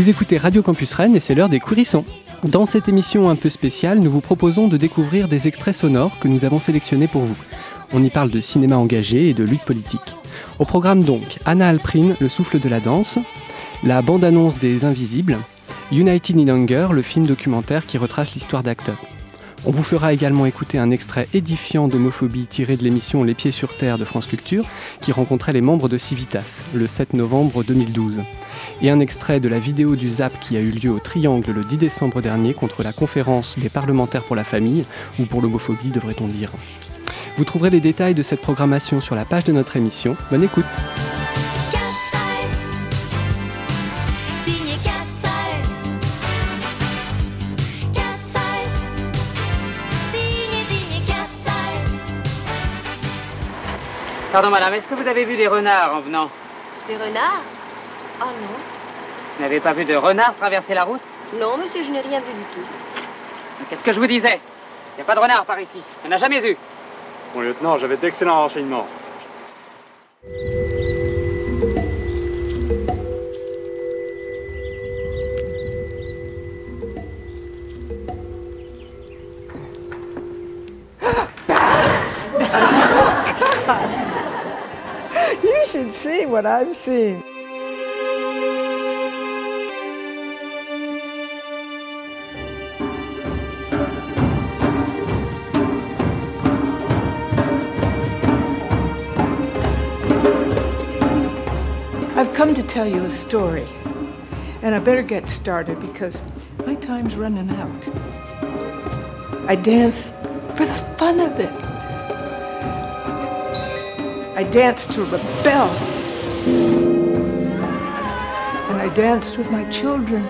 Vous écoutez Radio Campus Rennes et c'est l'heure des Courissons. Dans cette émission un peu spéciale, nous vous proposons de découvrir des extraits sonores que nous avons sélectionnés pour vous. On y parle de cinéma engagé et de lutte politique. Au programme donc, Anna Alprin, Le souffle de la danse, la bande-annonce des Invisibles, United in Hunger, le film documentaire qui retrace l'histoire d'Act Up. On vous fera également écouter un extrait édifiant d'homophobie tiré de l'émission Les Pieds sur Terre de France Culture qui rencontrait les membres de Civitas le 7 novembre 2012. Et un extrait de la vidéo du ZAP qui a eu lieu au Triangle le 10 décembre dernier contre la conférence des parlementaires pour la famille, ou pour l'homophobie devrait-on dire. Vous trouverez les détails de cette programmation sur la page de notre émission. Bonne écoute. Pardon madame, est-ce que vous avez vu des renards en venant? Des renards? Oh non. Vous n'avez pas vu de renards traverser la route? Non monsieur, je n'ai rien vu du tout. Mais qu'est-ce que je vous disais? Il n'y a pas de renards par ici, il n'y en a jamais eu. Mon lieutenant, j'avais d'excellents renseignements. You should see what I'm seeing. I've come to tell you a story, and I better get started because my time's running out. I dance for the fun of it. I danced to rebel. And I danced with my children.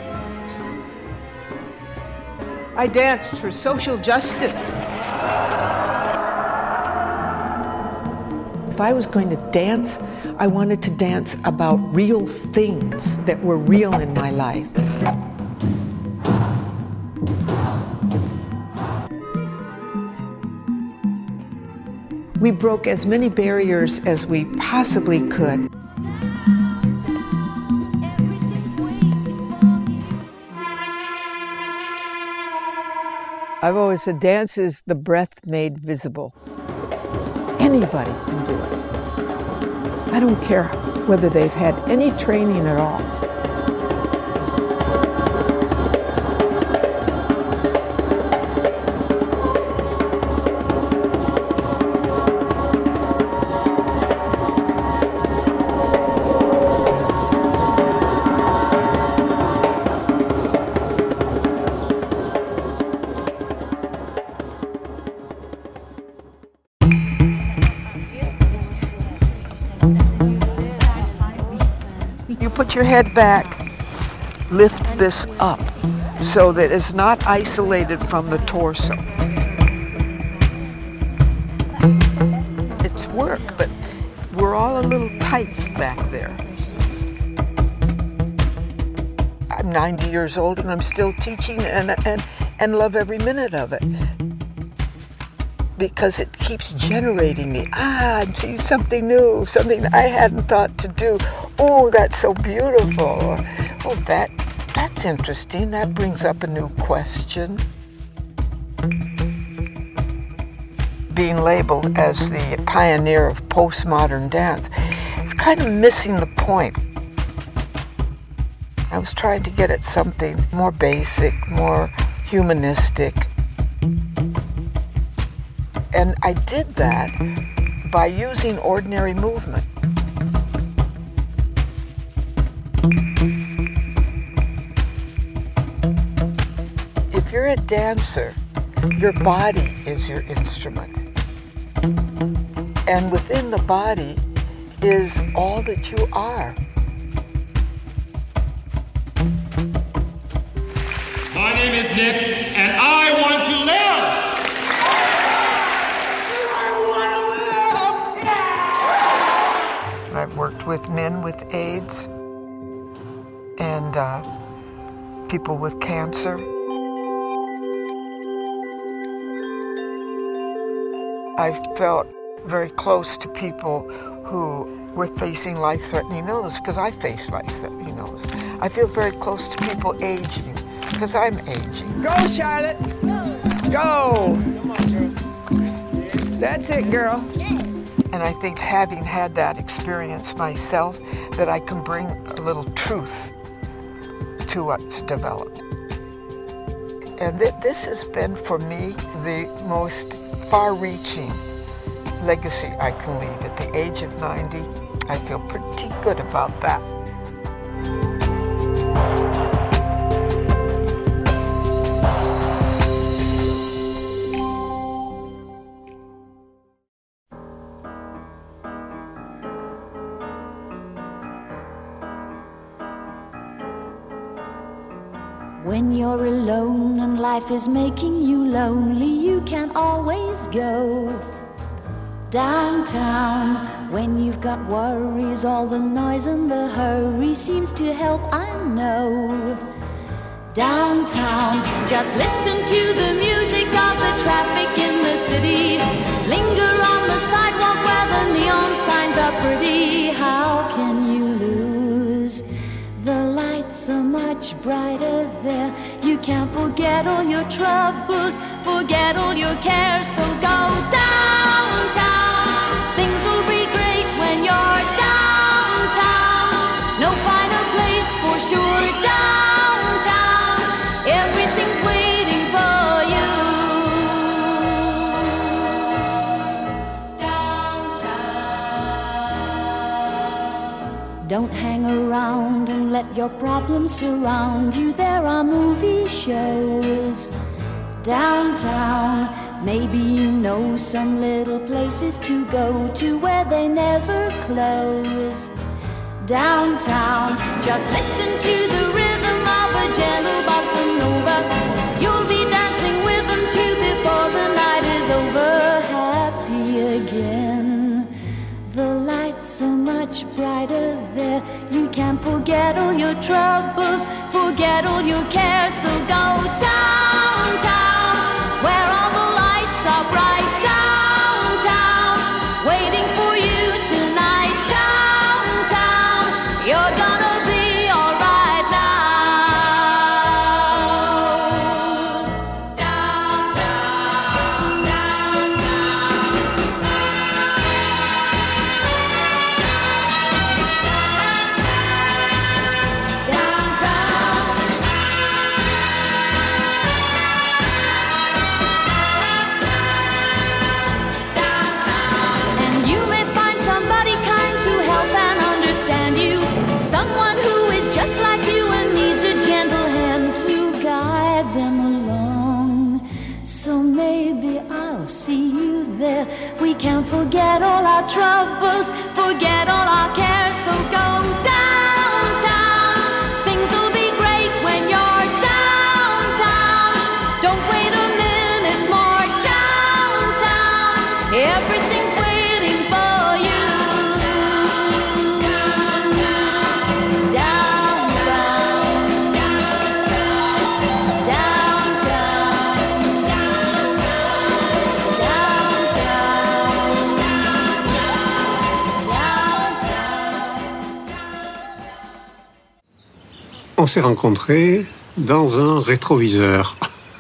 I danced for social justice. If I was going to dance, I wanted to dance about real things that were real in my life. We broke as many barriers as we possibly could. I've always said dance is the breath made visible. Anybody can do it. I don't care whether they've had any training at all. Put your head back, lift this up so that it's not isolated from the torso. It's work, but we're all a little tight back there. I'm 90 years old and I'm still teaching and love every minute of it. Because it keeps generating me. I'm seeing something new, something I hadn't thought to do. Oh, that's so beautiful. Oh, that's interesting. That brings up a new question. Being labeled as the pioneer of postmodern dance, it's kind of missing the point. I was trying to get at something more basic, more humanistic. And I did that by using ordinary movement. If you're a dancer, your body is your instrument. And within the body is all that you are. My name is Nick, and I want to live! I've worked with men with AIDS and people with cancer. I felt very close to people who were facing life-threatening illness, because I face life-threatening illness. I feel very close to people aging, because I'm aging. Go, Charlotte! Go! Come on, girl. That's it, girl. And I think having had that experience myself, that I can bring a little truth to what's developed. And this has been, for me, the most far-reaching legacy I can leave. At the age of 90, I feel pretty good about that. When you're alone and life is making you lonely, you can always go downtown. When you've got worries, all the noise and the hurry seems to help, I know. Downtown, just listen to the music of the traffic in the city. Linger on the sidewalk where the neon signs are pretty. How can you lose? The lights are much brighter there. You can't forget all your troubles, forget all your cares. So go downtown. Things will be great when you're downtown. No finer place for sure. Downtown, everything's waiting for you. Downtown. Don't hang around and let your problems surround you. There are movie shows downtown. Maybe you know some little places to go to where they never close. Downtown, just listen to the rhythm of a gentle bossa nova. You'll be dancing with them too before the night is over. Happy again. The lights are much brighter there. You can forget all your troubles, forget all your cares. So go downtown, where all the lights are bright. Downtown, waiting for you tonight. Downtown, you're gonna be alright now. Downtown, someone who is just like you and needs a gentle hand to guide them along. So maybe I'll see you there. We can forget all our troubles, forget all our cares. So go downtown. Things will be great when you're downtown. Don't wait a minute more. Downtown, everything's waiting for you. On s'est rencontrés dans un rétroviseur.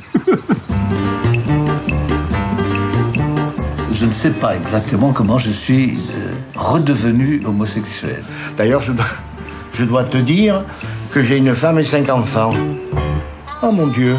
Je ne sais pas exactement comment je suis redevenu homosexuel. D'ailleurs, je dois te dire que j'ai une femme et 5 enfants. Oh mon Dieu.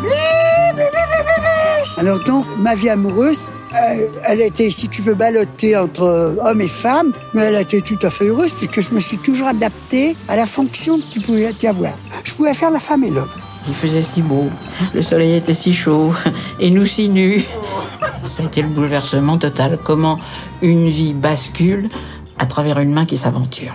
Alors donc, ma vie amoureuse, elle a été, si tu veux, ballottée entre hommes et femmes, mais elle a été tout à fait heureuse puisque je me suis toujours adapté à la fonction qu'il pouvait y avoir. Je pouvais faire la femme et l'homme. Il faisait si beau, le soleil était si chaud, et nous si nus. Ça a été le bouleversement total. Comment une vie bascule à travers une main qui s'aventure.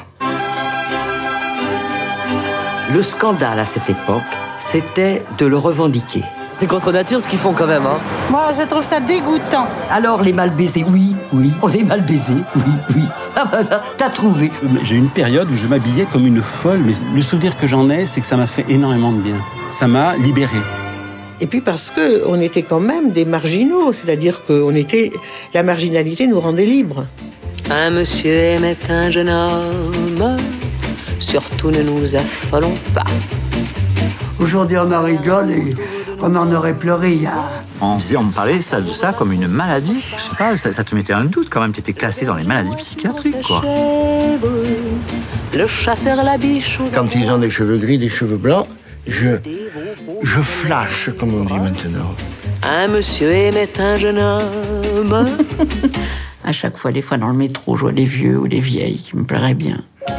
Le scandale à cette époque, c'était de le revendiquer. C'est contre nature ce qu'ils font quand même, hein. Moi, je trouve ça dégoûtant. Alors, les mal baisés, oui, on est mal baisés, oui. Ah bah, t'as trouvé. J'ai eu une période où je m'habillais comme une folle, mais le souvenir que j'en ai, c'est que ça m'a fait énormément de bien. Ça m'a libéré. Et puis parce qu'on était quand même des marginaux, c'est-à-dire que la marginalité nous rendait libres. Un monsieur aimait un jeune homme, surtout ne nous affolons pas. Aujourd'hui, on en rigole et on en aurait pleuré il y a... On me parlait de ça comme une maladie. Je sais pas, ça te mettait un doute quand même. Tu étais classé dans les maladies psychiatriques, quoi. Le chasseur, la biche. Quand ils ont des cheveux gris, des cheveux blancs, je flash, comme on dit maintenant. Un monsieur aimait un jeune homme. À chaque fois, des fois dans le métro, je vois des vieux ou des vieilles qui me plairaient bien.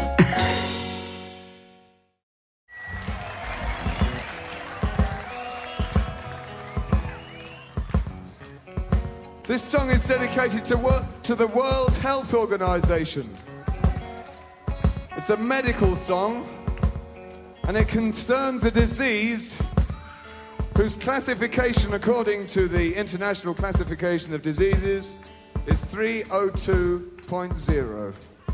This song is dedicated to the World Health Organization. It's a medical song, and it concerns a disease whose classification, according to the International Classification of Diseases, is 302.0.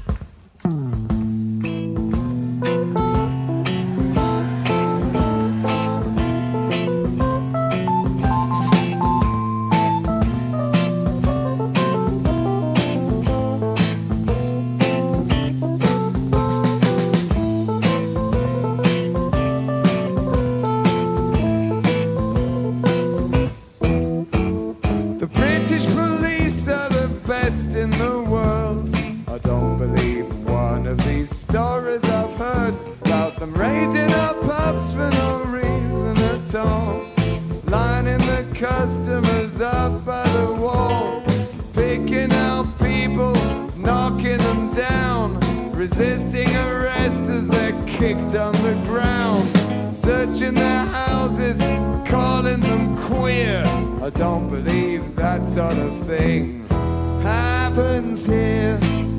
Customers up by the wall, picking out people, knocking them down, resisting arrest as they're kicked on the ground, searching their houses, calling them queer. I don't believe that sort of thing happens here.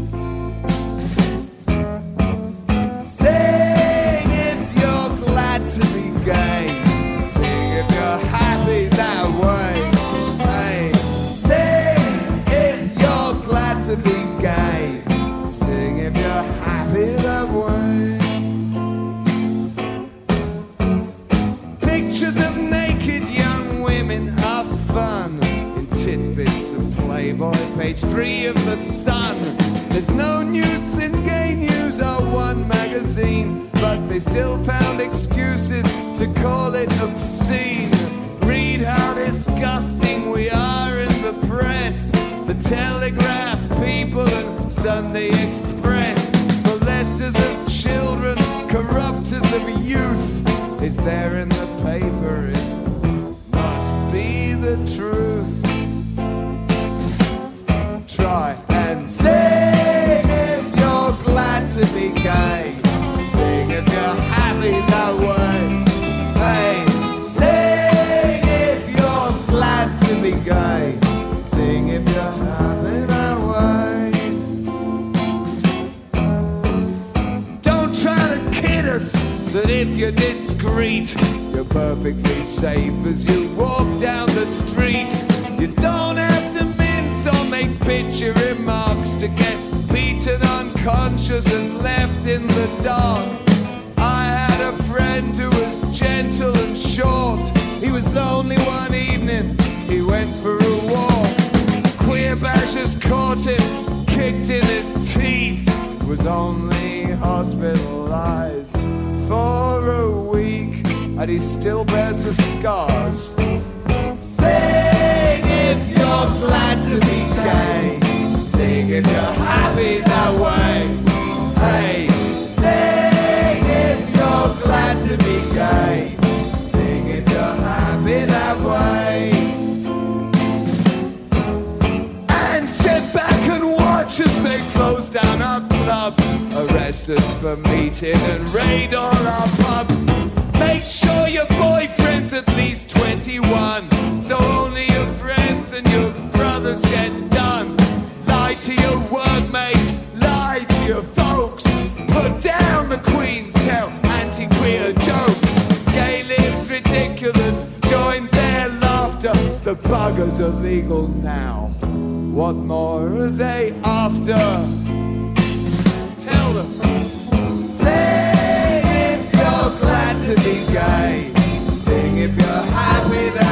Sing if you're glad to be gay. Sing if you're happy that way. Hey, sing if you're glad to be gay. Sing if you're happy that way. Pictures of naked young women are fun in tidbits of Playboy, page 3 of The Sun. There's no nudes in Gay News or One magazine, but they still found excuses to call it obscene. Read how disgusting we are in the press. The Telegraph, People and Sunday Express. Molesters of children, corrupters of youth. It's there in the paper, it must be the truth. Try and sing if you're glad to be gay. Sing if you're happy that way. Hey, sing if you're glad to be gay. Sing if you're happy that way. Don't try to kid us that if you're discreet, you're perfectly safe as you walk down the street. You don't have to mince or make bitchy remarks to get beaten unconscious and left in the dark. I had a friend who was gentle and short. He was lonely one evening, he went for a walk. Queer bashers caught him, kicked in his teeth. Was only hospitalized for a week, and he still bears the scars. Sing if you're glad to be gay. Sing if you're happy that way. Hey, sing if you're glad to be gay. Sing if you're happy that way. And sit back and watch as they close down our clubs, arrest us for meeting and raid all our pubs. Make sure your boyfriend's at least 21, so only your friends and your brothers get done. Lie to your workmates, lie to your folks. Put down the Queen's, tell anti-queer jokes. Gay lives ridiculous, join their laughter. The buggers are legal now. What more are they after? Tell them. Sing if you're glad to be gay. Sing if you're happy that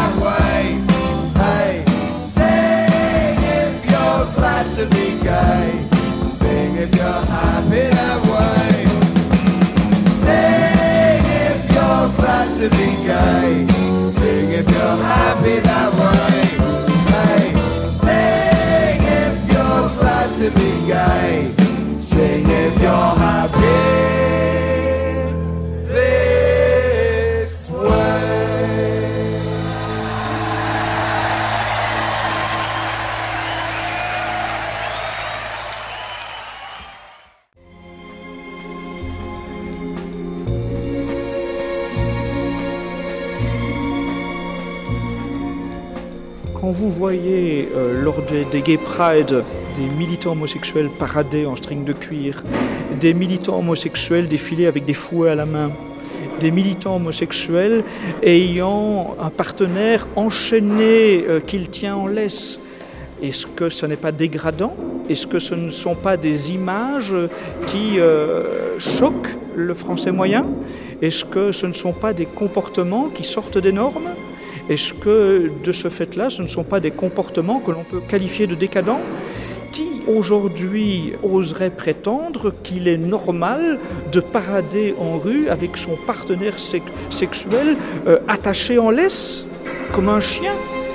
Quand vous voyez lors des Gay Pride des militants homosexuels parader en string de cuir, des militants homosexuels défiler avec des fouets à la main, des militants homosexuels ayant un partenaire enchaîné qu'il tient en laisse, est-ce que ce n'est pas dégradant? Est-ce que ce ne sont pas des images qui choquent le français moyen? Est-ce que ce ne sont pas des comportements qui sortent des normes? Est-ce que, de ce fait-là, ce ne sont pas des comportements que l'on peut qualifier de décadents? Qui, aujourd'hui, oserait prétendre qu'il est normal de parader en rue avec son partenaire sexuel attaché en laisse, comme un chien?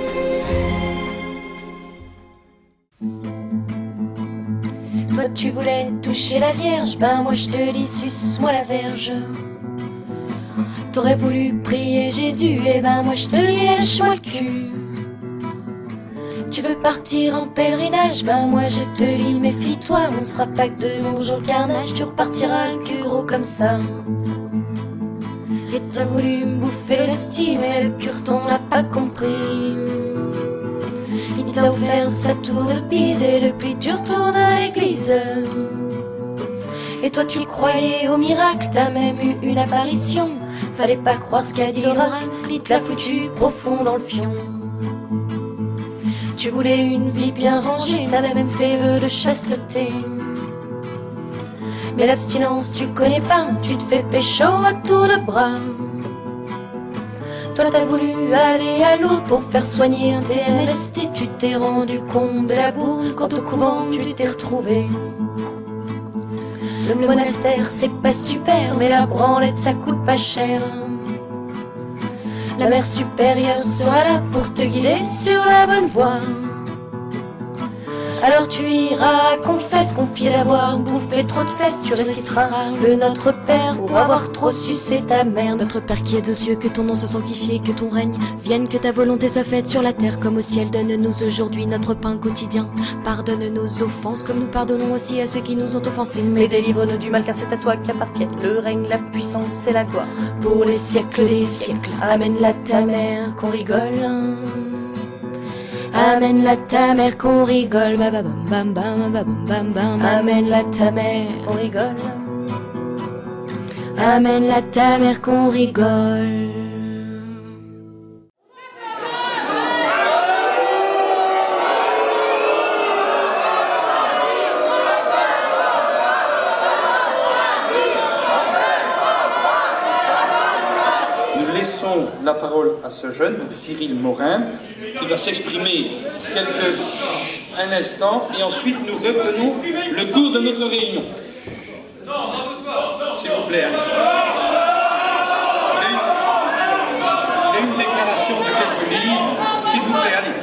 Toi, tu voulais toucher la Vierge, ben moi je te dis, suce-moi la verge. T'aurais voulu prier Jésus, et ben moi je te dis, lèche-moi le cul. Tu veux partir en pèlerinage, ben moi je te dis, méfie-toi, on sera pas que deux, bonjour le carnage, tu repartiras le cul gros comme ça. Et t'as voulu me bouffer le style, mais le curton n'a pas compris. Il t'a offert sa tour de Pise, et depuis tu retournes à l'église. Et toi qui croyais au miracle, t'as même eu une apparition. Fallait pas croire ce qu'a dit l'oracle, il te l'a foutu profond dans le fion. Tu voulais une vie bien rangée, t'avais même fait vœu de chasteté. Mais l'abstinence tu connais pas, tu te fais pécho à tour de bras. Toi t'as voulu aller à Lourdes pour faire soigner un TMST. Tu t'es rendu compte de la boule quand au couvent tu t'es retrouvé. Le monastère c'est pas super, mais la branlette ça coûte pas cher. La mère supérieure sera là pour te guider sur la bonne voie. Alors tu iras, confesse, confie d'avoir bouffé trop de fesses. Tu réciteras le Notre Père pour avoir trop sucé ta mère. Notre Père qui es aux cieux, que ton nom soit sanctifié, que ton règne vienne, que ta volonté soit faite sur la terre comme au ciel. Donne-nous aujourd'hui notre pain quotidien. Pardonne nos offenses comme nous pardonnons aussi à ceux qui nous ont offensés. Mais délivre-nous du mal car c'est à toi qu'appartiennent le règne, la puissance et la gloire pour les siècles des siècles. Amène-la ta mère qu'on rigole. Amène-la ta mère qu'on rigole, ba bam bam bam bam bam bam. Amène-la ta mère qu'on rigole. Amène-la ta mère qu'on rigole. Nous laissons la parole à ce jeune, donc Cyril Morin, qui va s'exprimer un instant, et ensuite nous reprenons le cours de notre réunion. S'il vous plaît. Il y a une déclaration de quelques livres. S'il vous plaît, allez.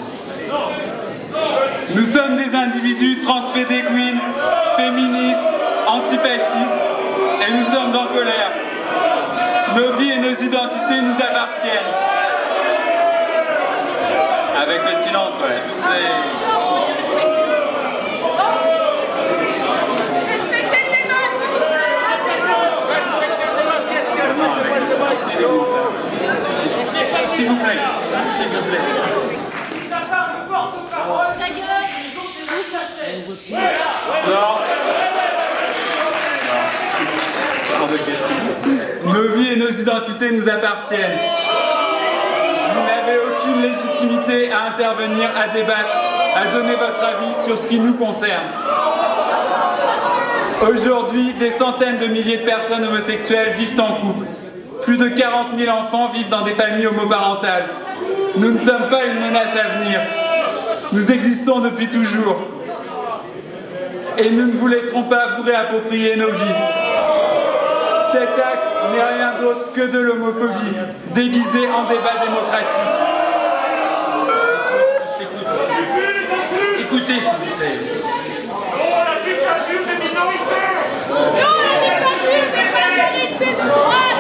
Nous sommes des individus transpédéguines, féministes, antifascistes, et nous sommes en colère. Nos vies et nos identités nous appartiennent. Avec le silence, ouais. S'il vous plaît, s'il vous plaît. Non. Nos vies et nos identités nous appartiennent. Vous n'avez aucune légitimité à intervenir, à débattre, à donner votre avis sur ce qui nous concerne. Aujourd'hui, des centaines de milliers de personnes homosexuelles vivent en couple. Plus de 40 000 enfants vivent dans des familles homoparentales. Nous ne sommes pas une menace à venir. Nous existons depuis toujours. Et nous ne vous laisserons pas vous réapproprier nos vies. Cet acte n'est rien d'autre que de l'homophobie, déguisée en débat démocratique. Écoutez, s'il vous plaît. Non à la dictature des minorités! Non à la dictature des majorités de droite!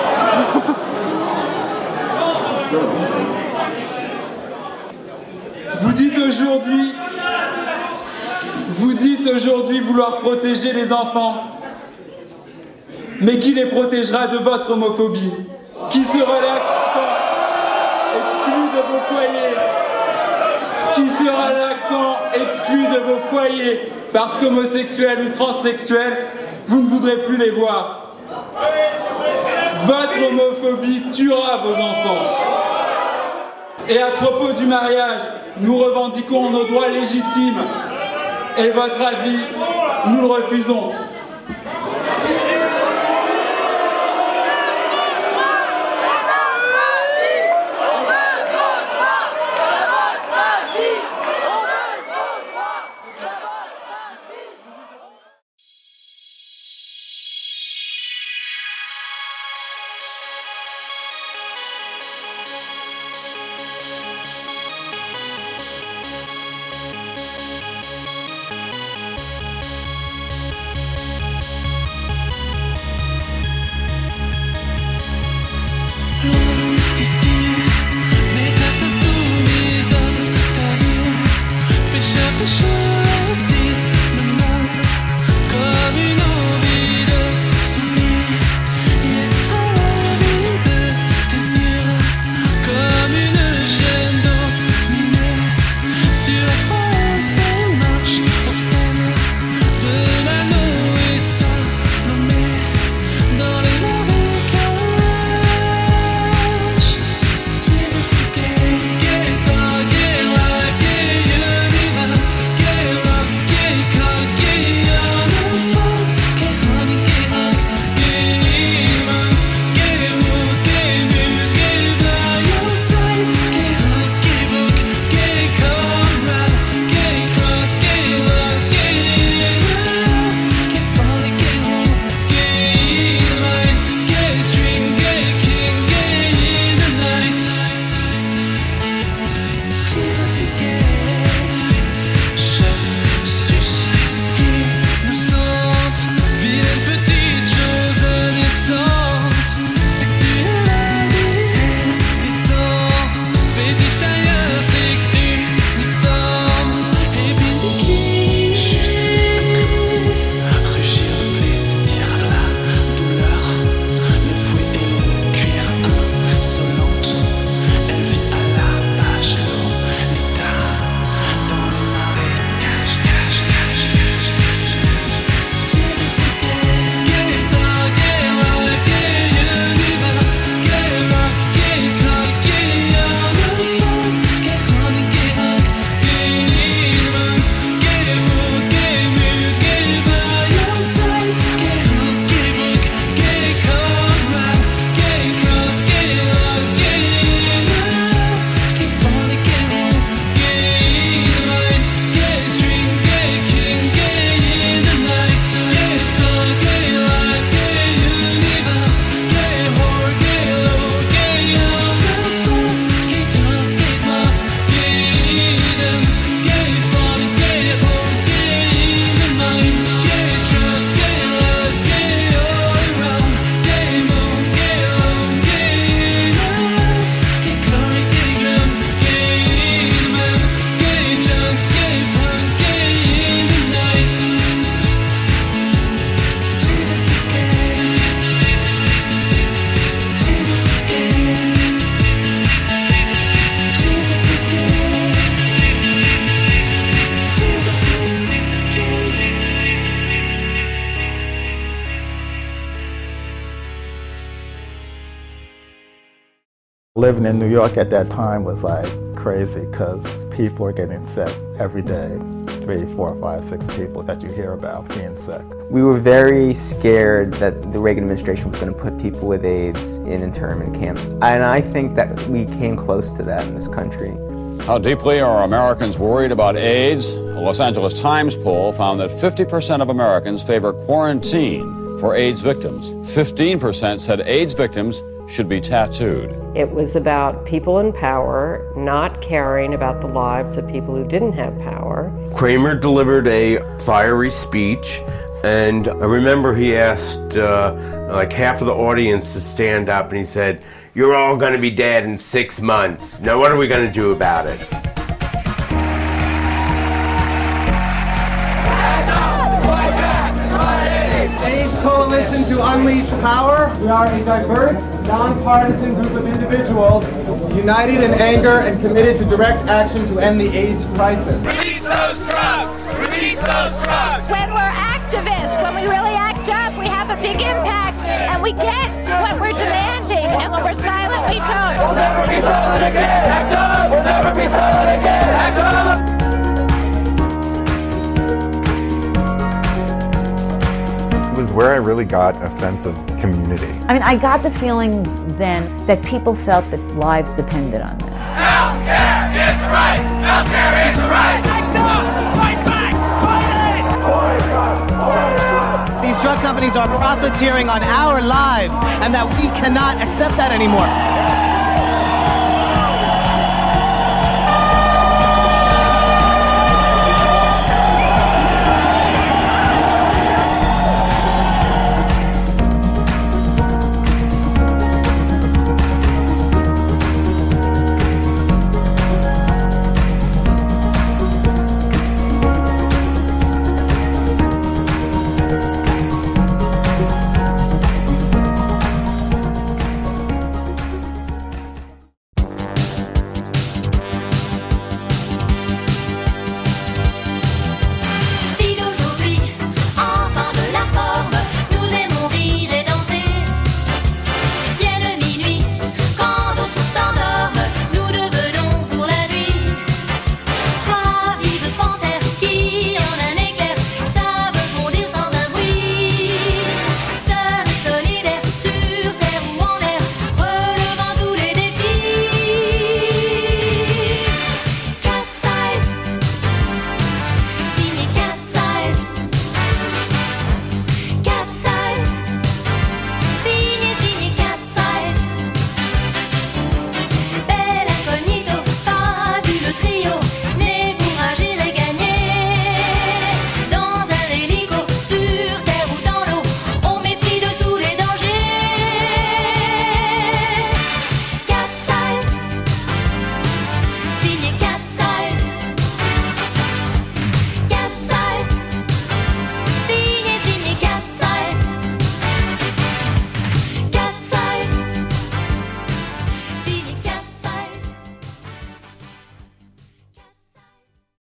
Vous dites aujourd'hui vouloir protéger les enfants. Mais qui les protégera de votre homophobie? Qui sera là quand exclus de vos foyers? Qui sera là quand, exclu de vos foyers, parce qu'homosexuels ou transsexuels, vous ne voudrez plus les voir. Votre homophobie tuera vos enfants. Et à propos du mariage, nous revendiquons nos droits légitimes. Et votre avis, nous le refusons. Living in New York at that time was like crazy because people were getting sick every day. 3, 4, 5, 6 people that you hear about being sick. We were very scared that the Reagan administration was going to put people with AIDS in internment camps. And I think that we came close to that in this country. How deeply are Americans worried about AIDS? A Los Angeles Times poll found that 50% of Americans favor quarantine for AIDS victims. 15% said AIDS victims should be tattooed. It was about people in power not caring about the lives of people who didn't have power. Kramer delivered a fiery speech, and I remember he asked like half of the audience to stand up, and he said, "You're all going to be dead in 6 months. Now what are we going to do about it?" AIDS Coalition to Unleash Power. We are a diverse, nonpartisan group of individuals united in anger and committed to direct action to end the AIDS crisis. Release those drugs! Release those drugs! When we're activists, when we really act up, we have a big impact, and we get what we're demanding. And when we're silent, we don't. We'll never be silent again! Act up! We'll never be silent again! Act up! It was where I really got a sense of community. I mean, I got the feeling then that people felt that lives depended on them. Healthcare is the right! Healthcare is the right! Act up! Fight back! Fight it! These drug companies are profiteering on our lives, and that we cannot accept that anymore.